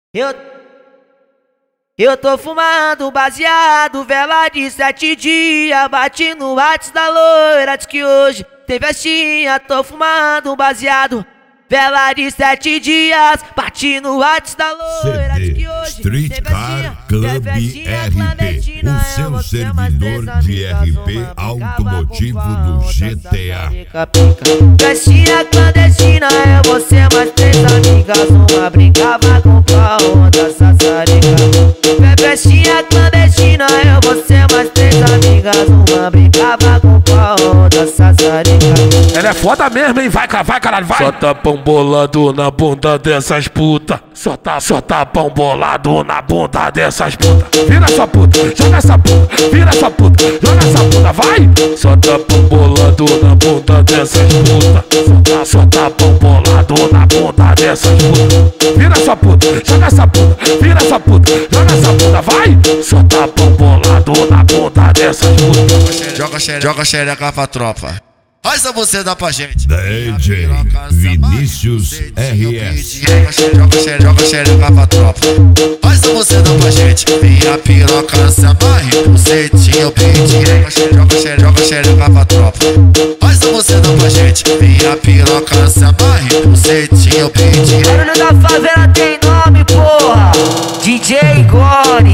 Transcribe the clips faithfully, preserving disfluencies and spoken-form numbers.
Eu, eu tô fumando baseado, vela de sete dias. Bati no WhatsApp da loira, diz que hoje tem festinha. Tô fumando baseado, vela de sete dias. Bati no WhatsApp da loira, diz que hoje Street tem Car festinha. Club Tem festinha R P, clandestina, o é seu você, mais servidor três de amigas, R P uma automotivo brincava com a do outra, G T A. pica, pica. Festinha clandestina, é você, mais três amigas, uma brincava com a outra, sassarica. Festinha clandestina, é você, mais três amigas, uma brincava com a outra, sassarica. Ela é foda mesmo, hein? Vai, vai, caralho, vai! Só tapão bolado na bunda dessas puta. Só tá, só tapão bolado na bunda dessas puta. Vira essa puta, joga essa puta. Vira essa puta, joga essa puta, vai! Só tapão bolado na bunda dessas puta. Só tá, só tapão bolado na bunda dessas puta. Vira essa puta, joga essa puta. Vira essa puta, joga essa puta, vai! Só tapão bolado na bunda dessas puta. Joga xereca, joga xereca pra tropa. Faz a você dá pra gente. D J Vinícius R S. Joga xereca, joga xereca pra tropa. Faz a você dá pra gente. Minha piroca se amarre, bucetinho pedi. Joga xereca, joga xereca pra tropa. Faz a você dá pra gente. Minha piroca se amarre, bucetinho pedi. Barulho da favela tem nome, porra. D J Gone.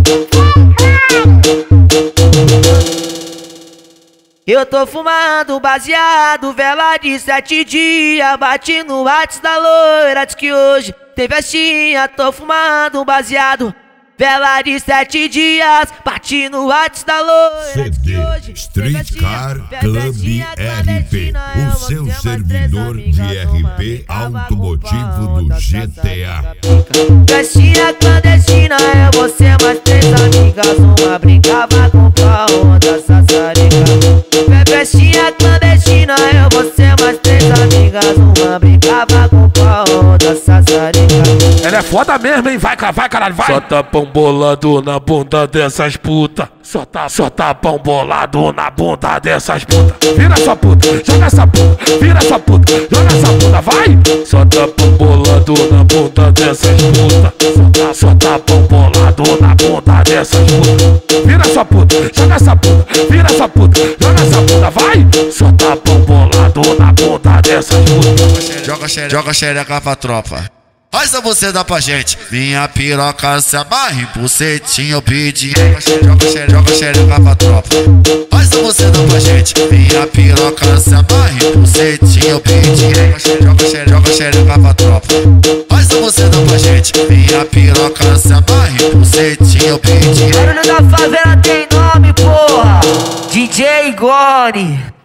Eu tô fumando baseado, vela de sete dias. Bati no WhatsApp da loira, diz que hoje tem festinha. Tô fumando baseado, vela de sete dias. Bati no WhatsApp da loira, diz que hoje Street Car Club R P, o seu servidor de R P automotivo do G T A. Festinha clandestina, é você, mais três amigas, uma brincava com a outra, sassarica. Festinha clandestina, é você, mais três amigas, uma brincava com a outra, sassarica. Ela é foda mesmo, hein? Vai, vai, caralho, vai! Só tapão bolado na bunda dessas puta. Só tá, só tapão bolado na bunda dessas puta. Vira essa puta, joga essa puta. Vira essa puta, joga essa puta, vai! Só tapão bolado na bunda dessas puta. Só tá, só tapão bolado na bunda dessas puta. Vira essa puta, joga essa puta. Vira essa puta, joga essa puta, vai! Só tapão bolado na bunda dessas puta. Joga xereca, joga xereca pra tropa. Faz a você dá pra gente. Minha piroca se amarre, bucetinho pedi. Joga xereca, joga xereca pra tropa. Faz a você dá pra gente. Minha piroca se amarre, bucetinho pedi. Joga xereca, joga xereca pra tropa. Faz a você dá pra gente. Minha piroca se amarre, bucetinho pedi. Barulho da favela tem nome, porra. D J Gone.